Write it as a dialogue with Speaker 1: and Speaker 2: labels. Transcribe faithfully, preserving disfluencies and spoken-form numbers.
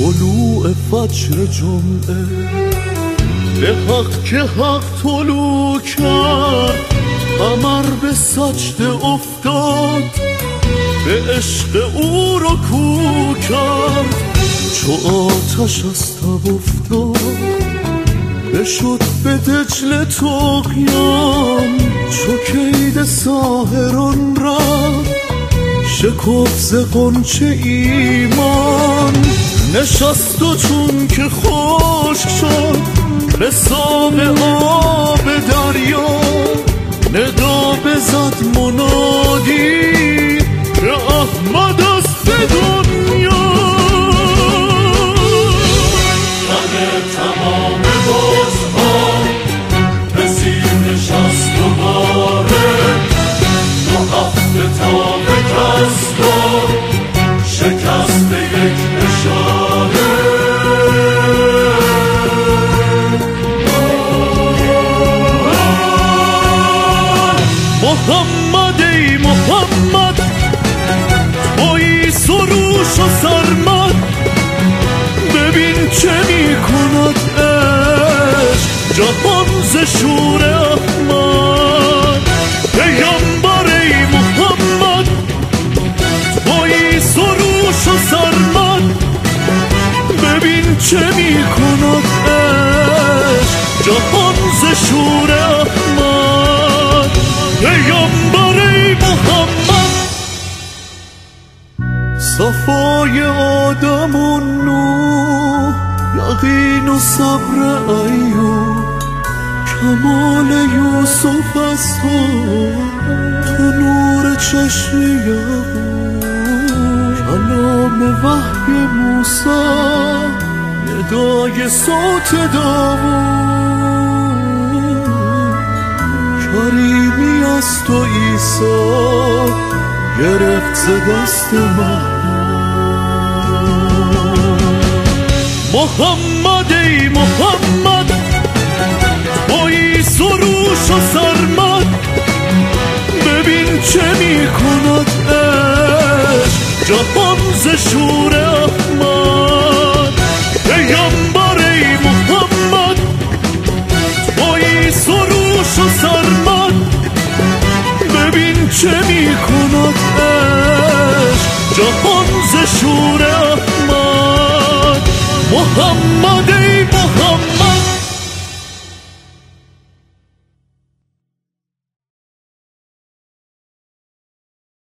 Speaker 1: طلوع فجر جمعه به حق که حق طلوع کرد، قمر به سجده افتاد، به عشق او رو کو کرد. چو آتش از تب افتاد بشد به دجله طغیان، چو کید ساحران رفت شکفت ز غنچه ایمان. نشست و چون که خشک شد به ساق آب دریا، ندا بزد منادی که احمد است به دنیا.
Speaker 2: همه تمام بزها به سیر نشست دوباره، دو هفته تا به کس را شکست یک اشاره.
Speaker 1: محمد ای محمد تویی سروش و سرمد، ببین چه می کند عشق جهان ز شور احمد. پیامبر ای محمد تویی سروش و سرمد، ببین چه می کند عشق جهان ز شور احمد. پیامبر ای محمد صفای آدم و نوح، یقین و صبر ایوب، کمال یوسف از تو، تو نور چشم یعقوب، کلام وحی موسی، ندای صوت داوود. کریمی از تو عیسی گرفت ز دست محمود. محمد ای محمد تویی سروش و سرمد، ببین چه می کند عشق جهان ز شور احمد. پیامبر ای محمد تویی سروش و سرمد، ببین چه می کند عشق جهان ز شور احمد. محمد